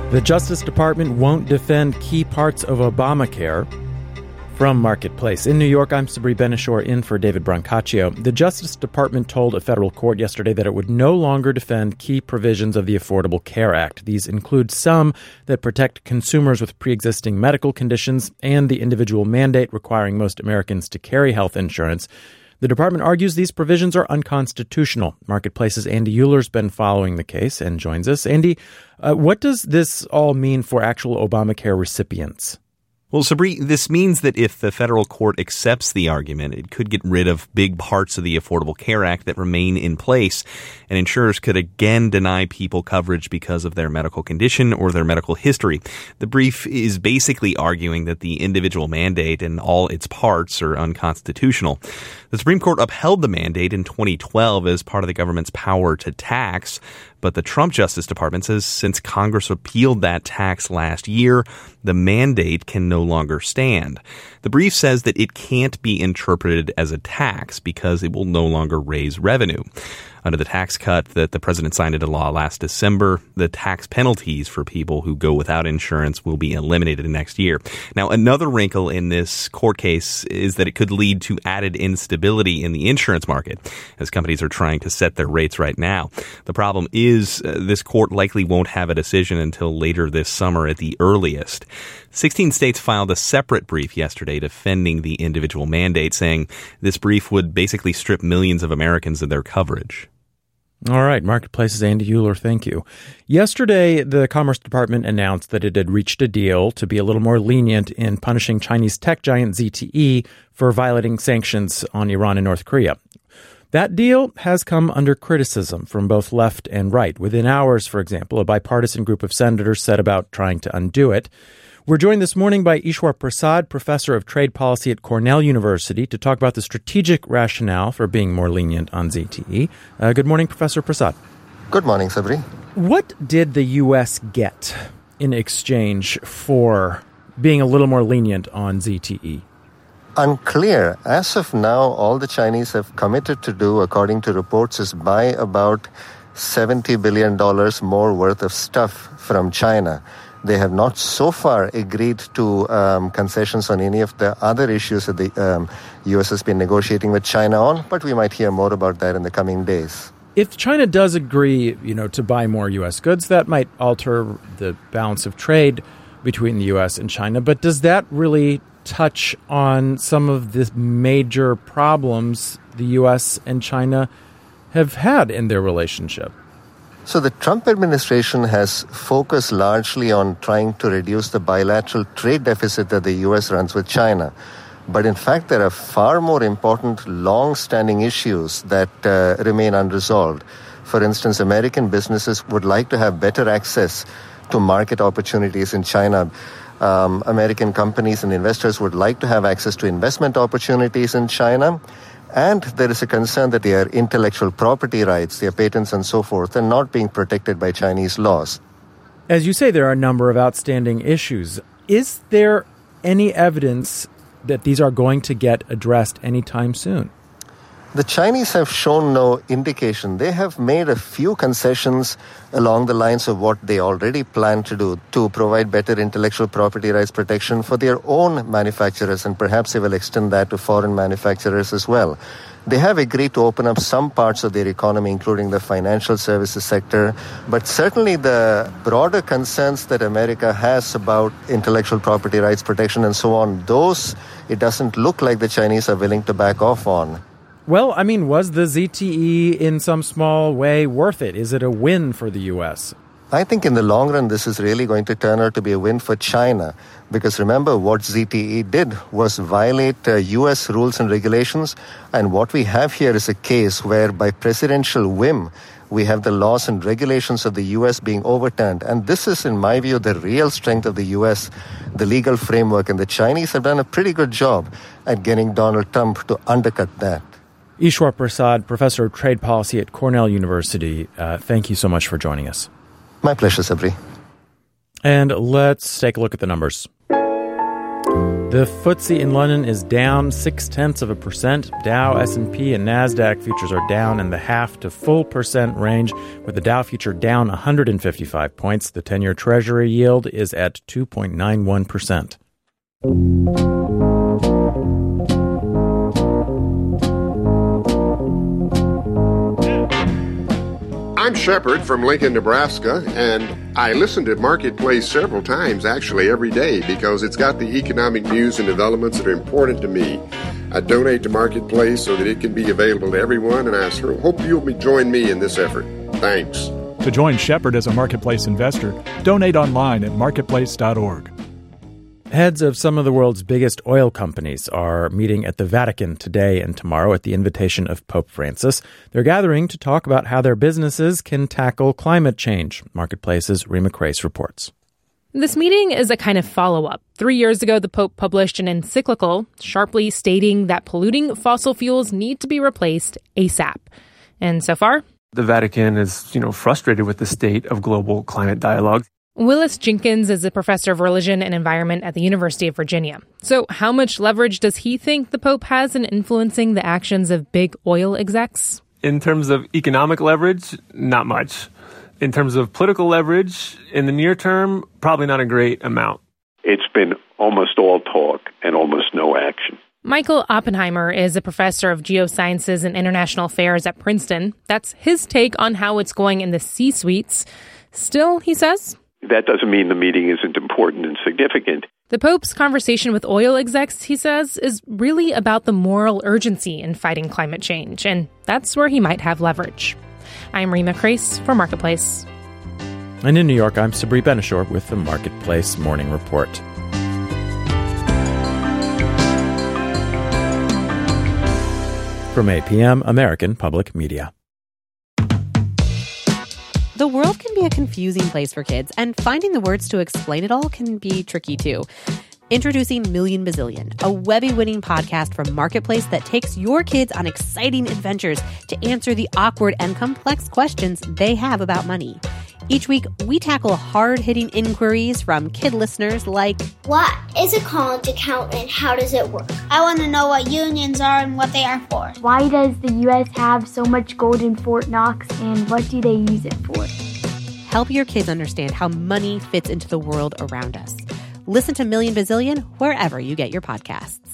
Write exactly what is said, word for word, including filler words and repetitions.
The Justice Department won't defend key parts of Obamacare. From Marketplace. In New York, I'm Sabri Benishore in for David Brancaccio. The Justice Department told a federal court yesterday that it would no longer defend key provisions of the Affordable Care Act. These include some that protect consumers with pre-existing medical conditions and the individual mandate requiring most Americans to carry health insurance. The department argues these provisions are unconstitutional. Marketplace's Andy Euler's been following the case and joins us. Andy, uh, what does this all mean for actual Obamacare recipients? Well, Sabri, this means that if the federal court accepts the argument, it could get rid of big parts of the Affordable Care Act that remain in place, and insurers could again deny people coverage because of their medical condition or their medical history. The brief is basically arguing that the individual mandate and all its parts are unconstitutional. The Supreme Court upheld the mandate in twenty twelve as part of the government's power to tax, but the Trump Justice Department says since Congress repealed that tax last year, the mandate can no longer stand. The brief says that it can't be interpreted as a tax because it will no longer raise revenue. Under the tax cut that the president signed into law last December, the tax penalties for people who go without insurance will be eliminated next year. Now, another wrinkle in this court case is that it could lead to added instability in the insurance market, as companies are trying to set their rates right now. The problem is uh, this court likely won't have a decision until later this summer at the earliest. sixteen states filed a separate brief yesterday defending the individual mandate, saying this brief would basically strip millions of Americans of their coverage. All right, Marketplace's Andy Euler, thank you. Yesterday, the Commerce Department announced that it had reached a deal to be a little more lenient in punishing Chinese tech giant Z T E for violating sanctions on Iran and North Korea. That deal has come under criticism from both left and right. Within hours, for example, a bipartisan group of senators set about trying to undo it. We're joined this morning by Ishwar Prasad, professor of trade policy at Cornell University, to talk about the strategic rationale for being more lenient on Z T E. Uh, good morning, Professor Prasad. Good morning, Sabri. What did the U S get in exchange for being a little more lenient on Z T E? Unclear. As of now, all the Chinese have committed to do, according to reports, is buy about seventy billion dollars more worth of stuff from China. They have not so far agreed to um, concessions on any of the other issues that the um, U S has been negotiating with China on, but we might hear more about that in the coming days. If China does agree, you know, to buy more U S goods, that might alter the balance of trade between the U S and China. But does that really touch on some of the major problems the U S and China have had in their relationship? So the Trump administration has focused largely on trying to reduce the bilateral trade deficit that the U S runs with China. But in fact, there are far more important, long-standing issues that uh, remain unresolved. For instance, American businesses would like to have better access to market opportunities in China. Um, American companies and investors would like to have access to investment opportunities in China. And there is a concern that their intellectual property rights, their patents and so forth, are not being protected by Chinese laws. As you say, there are a number of outstanding issues. Is there any evidence that these are going to get addressed anytime soon? The Chinese have shown no indication. They have made a few concessions along the lines of what they already plan to do to provide better intellectual property rights protection for their own manufacturers, and perhaps they will extend that to foreign manufacturers as well. They have agreed to open up some parts of their economy, including the financial services sector, but certainly the broader concerns that America has about intellectual property rights protection and so on, those it doesn't look like the Chinese are willing to back off on. Well, I mean, was the Z T E in some small way worth it? Is it a win for the U S? I think in the long run, this is really going to turn out to be a win for China. Because remember, what Z T E did was violate uh, U S rules and regulations. And what we have here is a case where by presidential whim, we have the laws and regulations of the U S being overturned. And this is, in my view, the real strength of the U S, the legal framework. And the Chinese have done a pretty good job at getting Donald Trump to undercut that. Ishwar Prasad, professor of trade policy at Cornell University, uh, thank you so much for joining us. My pleasure, Sabri. And let's take a look at the numbers. The F T S E in London is down six-tenths of a percent. Dow, S and P, and NASDAQ futures are down in the half to full percent range, with the Dow future down one hundred fifty-five points. The ten-year Treasury yield is at two point nine one percent. I'm Shepard from Lincoln, Nebraska, and I listen to Marketplace several times, actually every day, because it's got the economic news and developments that are important to me. I donate to Marketplace so that it can be available to everyone, and I hope you'll join me in this effort. Thanks. To join Shepard as a Marketplace investor, donate online at marketplace dot org. Heads of some of the world's biggest oil companies are meeting at the Vatican today and tomorrow at the invitation of Pope Francis. They're gathering to talk about how their businesses can tackle climate change. Marketplace's Rima Crace reports. This meeting is a kind of follow-up. Three years ago, the Pope published an encyclical sharply stating that polluting fossil fuels need to be replaced ASAP. And so far, the Vatican is, you know, frustrated with the state of global climate dialogue. Willis Jenkins is a professor of religion and environment at the University of Virginia. So how much leverage does he think the Pope has in influencing the actions of big oil execs? In terms of economic leverage, not much. In terms of political leverage, in the near term, probably not a great amount. It's been almost all talk and almost no action. Michael Oppenheimer is a professor of geosciences and international affairs at Princeton. That's his take on how it's going in the C-suites. Still, he says, that doesn't mean the meeting isn't important and significant. The Pope's conversation with oil execs, he says, is really about the moral urgency in fighting climate change, and that's where he might have leverage. I'm Rima Crace for Marketplace. And in New York, I'm Sabri Benishore with the Marketplace Morning Report. From A P M, American Public Media. The world can be a confusing place for kids, and finding the words to explain it all can be tricky too. Introducing Million Bazillion, a Webby-winning podcast from Marketplace that takes your kids on exciting adventures to answer the awkward and complex questions they have about money. Each week, we tackle hard-hitting inquiries from kid listeners like, what is a college account and how does it work? I want to know what unions are and what they are for. Why does the U S have so much gold in Fort Knox and what do they use it for? Help your kids understand how money fits into the world around us. Listen to Million Bazillion wherever you get your podcasts.